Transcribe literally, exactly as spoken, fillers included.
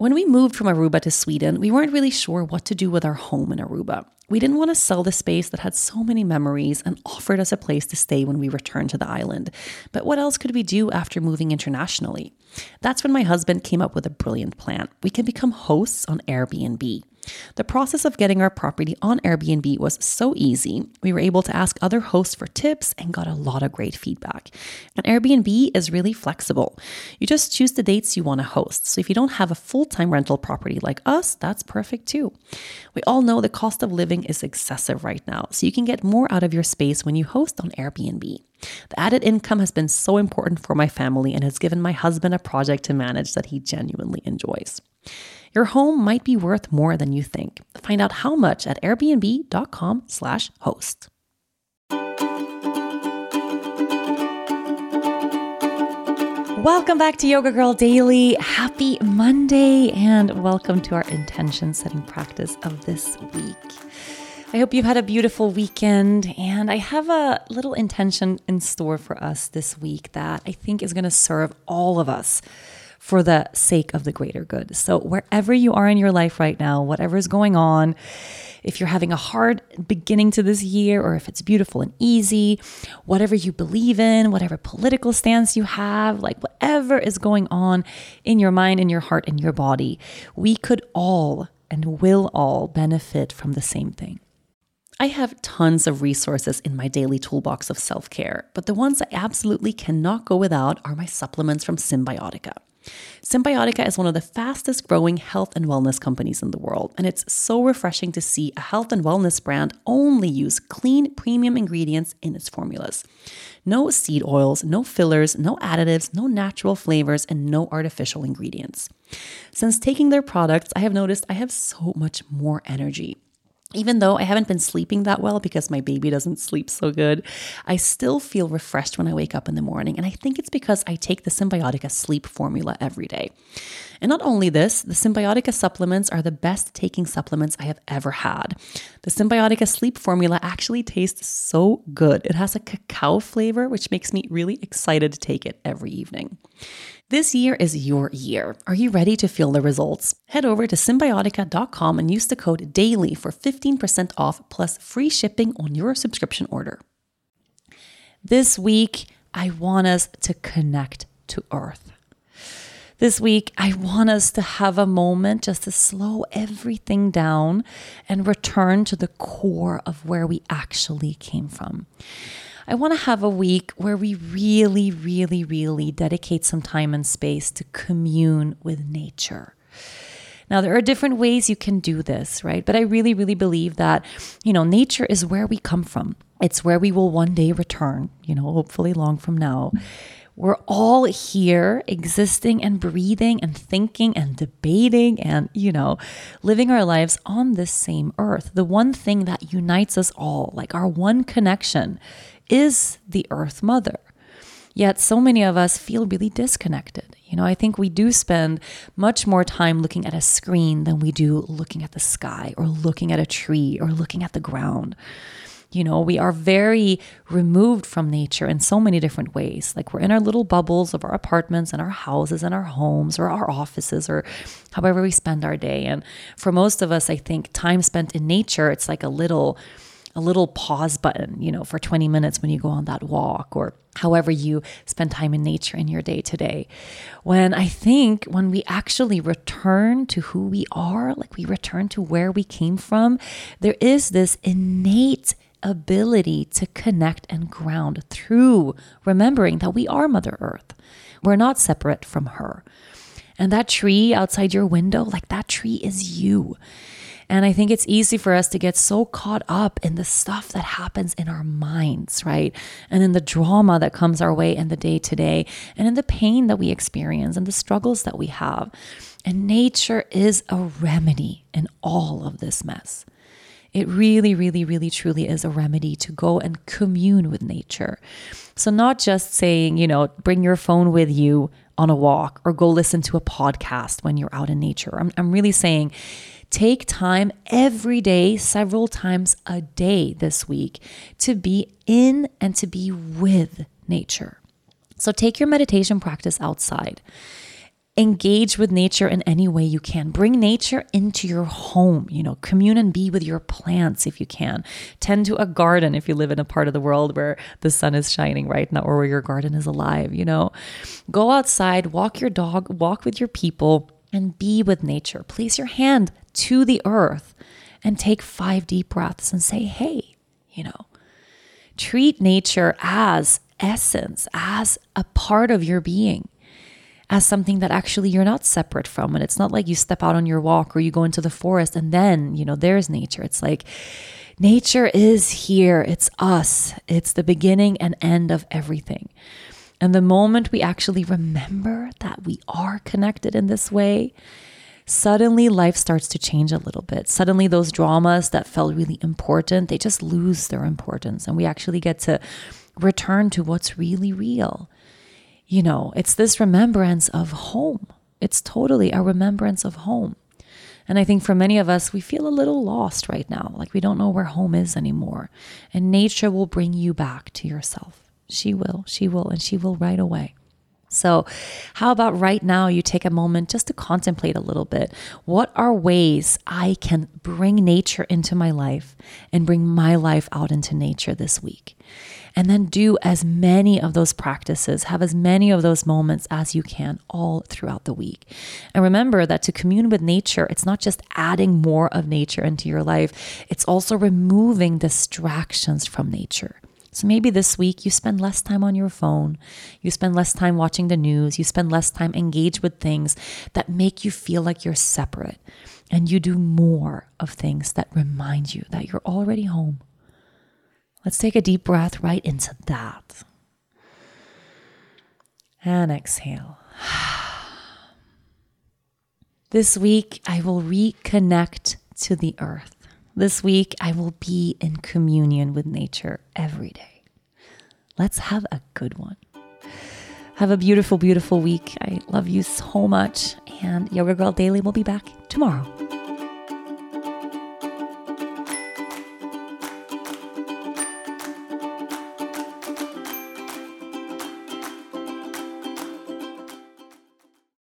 When we moved from Aruba to Sweden, we weren't really sure what to do with our home in Aruba. We didn't want to sell the space that had so many memories and offered us a place to stay when we returned to the island. But what else could we do after moving internationally? That's when my husband came up with a brilliant plan. We can become hosts on Airbnb. The process of getting our property on Airbnb was so easy. We were able to ask other hosts for tips and got a lot of great feedback. And Airbnb is really flexible. You just choose the dates you want to host. So if you don't have a full-time rental property like us, that's perfect too. We all know the cost of living is excessive right now, so you can get more out of your space when you host on Airbnb. The added income has been so important for my family and has given my husband a project to manage that he genuinely enjoys. Your home might be worth more than you think. Find out how much at airbnb.com slash host. Welcome back to Yoga Girl Daily. Happy Monday and welcome to our intention setting practice of this week. I hope you've had a beautiful weekend, and I have a little intention in store for us this week that I think is going to serve all of us for the sake of the greater good. So wherever you are in your life right now, whatever is going on, if you're having a hard beginning to this year, or if it's beautiful and easy, whatever you believe in, whatever political stance you have, like whatever is going on in your mind, in your heart, in your body, we could all and will all benefit from the same thing. I have tons of resources in my daily toolbox of self-care, but the ones I absolutely cannot go without are my supplements from Cymbiotika. Cymbiotika is one of the fastest growing health and wellness companies in the world, and it's so refreshing to see a health and wellness brand only use clean, premium ingredients in its formulas. No seed oils, no fillers, no additives, no natural flavors, and no artificial ingredients. Since taking their products, I have noticed I have so much more energy. Even though I haven't been sleeping that well because my baby doesn't sleep so good, I still feel refreshed when I wake up in the morning. And I think it's because I take the Cymbiotika sleep formula every day. And not only this, the Cymbiotika supplements are the best taking supplements I have ever had. The Cymbiotika sleep formula actually tastes so good. It has a cacao flavor, which makes me really excited to take it every evening. This year is your year. Are you ready to feel the results? Head over to cymbiotika dot com and use the code DAILY for fifteen percent off plus free shipping on your subscription order. This week, I want us to connect to Earth. This week, I want us to have a moment just to slow everything down and return to the core of where we actually came from. I want to have a week where we really, really, really dedicate some time and space to commune with nature. Now, there are different ways you can do this, right? But I really, really believe that, you know, nature is where we come from. It's where we will one day return, you know, hopefully long from now. We're all here existing and breathing and thinking and debating and, you know, living our lives on this same earth. The one thing that unites us all, like our one connection, is the Earth Mother. Yet so many of us feel really disconnected. You know, I think we do spend much more time looking at a screen than we do looking at the sky or looking at a tree or looking at the ground. You know, we are very removed from nature in so many different ways. Like we're in our little bubbles of our apartments and our houses and our homes or our offices or however we spend our day. And for most of us, I think time spent in nature, it's like a little a little pause button, you know, for twenty minutes when you go on that walk or however you spend time in nature in your day to day. When I think when we actually return to who we are, like we return to where we came from, there is this innate ability to connect and ground through remembering that we are Mother Earth. We're not separate from her. And that tree outside your window, like that tree is you. And I think it's easy for us to get so caught up in the stuff that happens in our minds, right? And in the drama that comes our way in the day to day, and in the pain that we experience and the struggles that we have. And nature is a remedy in all of this mess. It really, really, really, truly is a remedy to go and commune with nature. So not just saying, you know, bring your phone with you on a walk or go listen to a podcast when you're out in nature. I'm, I'm really saying take time every day, several times a day this week to be in and to be with nature. So take your meditation practice outside. Engage with nature in any way you can. Bring nature into your home, you know, commune and be with your plants if you can. Tend to a garden if you live in a part of the world where the sun is shining right now or where your garden is alive, you know. Go outside, walk your dog, walk with your people, and be with nature. Place your hand to the earth and take five deep breaths and say, hey, you know, treat nature as essence, as a part of your being, as something that actually you're not separate from. And it's not like you step out on your walk or you go into the forest and then, you know, there's nature. It's like nature is here. It's us. It's the beginning and end of everything. And the moment we actually remember that we are connected in this way, suddenly life starts to change a little bit. Suddenly those dramas that felt really important, they just lose their importance. And we actually get to return to what's really real. You know, it's this remembrance of home. It's totally a remembrance of home. And I think for many of us, we feel a little lost right now, like we don't know where home is anymore. And nature will bring you back to yourself. She will, she will, and she will right away. So how about right now you take a moment just to contemplate a little bit. What are ways I can bring nature into my life and bring my life out into nature this week? And then do as many of those practices, have as many of those moments as you can all throughout the week. And remember that to commune with nature, it's not just adding more of nature into your life, it's also removing distractions from nature. So maybe this week you spend less time on your phone, you spend less time watching the news, you spend less time engaged with things that make you feel like you're separate, and you do more of things that remind you that you're already home. Let's take a deep breath right into that. And exhale. This week, I will reconnect to the earth. This week, I will be in communion with nature every day. Let's have a good one. Have a beautiful, beautiful week. I love you so much. And Yoga Girl Daily will be back tomorrow.